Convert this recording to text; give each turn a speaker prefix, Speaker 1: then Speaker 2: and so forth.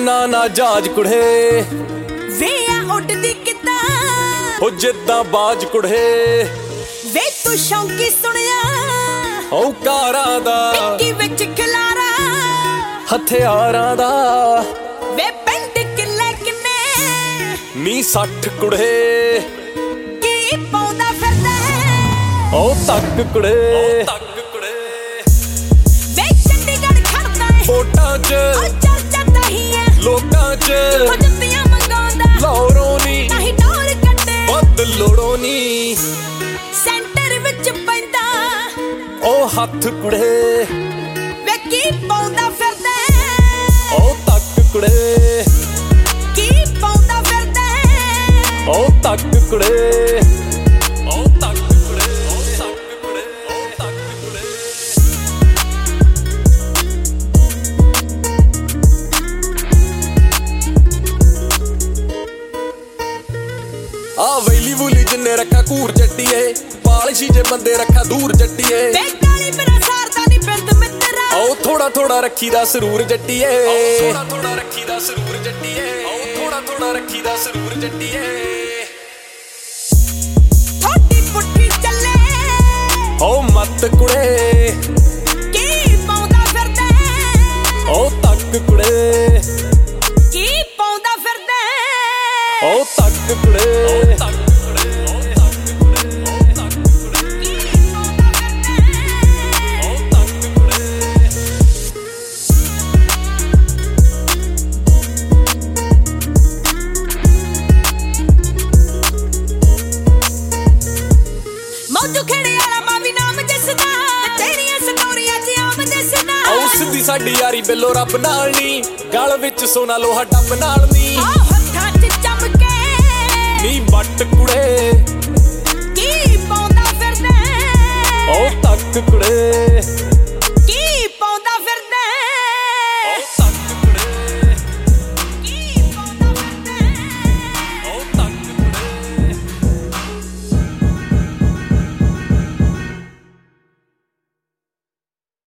Speaker 1: ਉਡਣਾ ਨਾ ਜਹਾਜ਼ ਕੁੜੇ
Speaker 2: ਵੇ ਆ ਉੱਡਦੀ ਕਿੱਦਾਂ
Speaker 1: ਹੋ ਜਿੱਦਾਂ ਬਾਜ ਕੁੜੇ
Speaker 2: ਵੇ ਤੂੰ ਸ਼ੌਂਕੀ ਸੁਣਿਆ
Speaker 1: ਔਕਾਰਾਂ ਦਾ
Speaker 2: ਟਿੱਕੀ ਵਿੱਚ ਖਿਲਾਰਾ
Speaker 1: ਹਥਿਆਰਾਂ ਦਾ
Speaker 2: ਵੇ ਪਿੰਡ ਕਿੱਲੇ ਕਿੰਨੇ
Speaker 1: ਨੀ 60 ਕੁੜੇ
Speaker 2: ਕੀ ਪਾਉਂਦਾ ਫਿਰਦਾ
Speaker 1: ਓ ਤੱਕ ਕੁੜੇ
Speaker 2: ਵੇ ਚੰਡੀਗੜ੍ਹ ਖੜਦਾ ਏ
Speaker 1: ਵੋਟਾਂ 'ਚ
Speaker 2: ਚੱਲ ਜਾਂਦਾ ਹੀ ਏ
Speaker 1: ਲੋਕਾਂ 'ਚ
Speaker 2: ਜੁੱਤੀਆਂ ਮੰਗਾਉਂਦਾ
Speaker 1: ਲੋੜੋਂ ਨੀ
Speaker 2: ਨਹੀਂ ਡੋਰ ਕੱਢੇ
Speaker 1: ਵੱਧ ਲੋੜੋਂ ਨੀ
Speaker 2: ਸੈਂਟਰ ਵਿੱਚ ਪੈਂਦਾ
Speaker 1: ਓ ਹੱਥ ਕੁੜੇ
Speaker 2: ਵੇ ਕੀ ਪਾਉਂਦਾ ਫਿਰਦਾ
Speaker 1: ਓ ਤੱਕ ਕੁੜੇ
Speaker 2: ਕੀ ਪਾਉਂਦਾ ਫਿਰਦਾ
Speaker 1: ਓ ਤੱਕ ਕੁੜੇ ਓ ਤੱਕ ਕੁੜੇ ਓ ਤੱਕ ਕੁੜੇ ਓ ਤੱਕ ਕੁੜੇ ਆ ਵੈਲੀ ਵੂਲੀ ਜਿੰਨੇ ਰੱਖਾ ਘੂਰ ਜੱਟੀਏ ਪਾਲਿਸ਼ੀ ਜੇ ਬੰਦੇ ਰੱਖਾ ਦੂਰ ਜੱਟੀਏ
Speaker 2: ਵੇ ਕਾਲੀ ਮੇਰਾ ਸਾਰਦਾ ਨੀ ਬਿੰਦ ਮਿੱਤਰਾ
Speaker 1: ਓ ਥੋੜਾ ਥੋੜਾ ਰੱਖੀ ਦਾ ਸਰੂਰ ਜੱਟੀਏ ਥੋੜਾ ਥੋੜਾ ਰੱਖੀ ਦਾ ਸਰੂਰ ਜੱਟੀਏ ਓ ਥੋੜਾ ਥੋੜਾ ਰੱਖੀ ਦਾ ਸਰੂਰ ਜੱਟੀਏ
Speaker 2: ਥੋੜੀ ਪੁੱਠੀ ਚੱਲੇ
Speaker 1: ਓ ਮੱਤ ਕੁੜੇ
Speaker 2: ਕੀ ਪਾਉਂਦਾ ਫਿਰਦਾ
Speaker 1: ਓ ਤੱਕ ਕੁੜੇ
Speaker 2: ਕੀ ਪਾਉਂਦਾ ਫਿਰਦਾ
Speaker 1: ਓ ਤੱਕ ਕੁੜੇ ਓ ਤੱਕ ਕੁੜੇ ਓ ਤੱਕ ਕੁੜੇ ਓ ਤੱਕ ਕੁੜੇ
Speaker 2: ਕੀ ਪਾਉਂਦਾ ਫਿਰਦਾ
Speaker 1: ਓ ਤੱਕ ਕੁੜੇ
Speaker 2: ਮੌਜੂ ਖੇੜੇ ਵਾਲਾ ਮਾਂ ਵੀ ਨਾਮ ਜਸਦਾ ਤੇਰੀਆਂ ਸਟੋਰੀਆਂ 'ਚ ਆਮ ਜਸਦਾ
Speaker 1: ਉਸ ਦੀ ਸਾਡੀ ਯਾਰੀ ਬਿੱਲੋ ਰੱਬ ਨਾਲ ਨੀ ਗਲ ਵਿੱਚ ਸੋਨਾ ਲੋਹਾ ਡੱਬ ਨਾਲ ਨੀ
Speaker 2: ਆ ਹੱਥਾਂ 'ਚ ਚਮਕੇ
Speaker 1: ਨੀ ਬੱਟ ਕੁੜੇ
Speaker 2: ਕੀ ਪਾਉਂਦਾ ਫਿਰਦਾ
Speaker 1: ਓ ਤੱਕ ਕੁੜੇ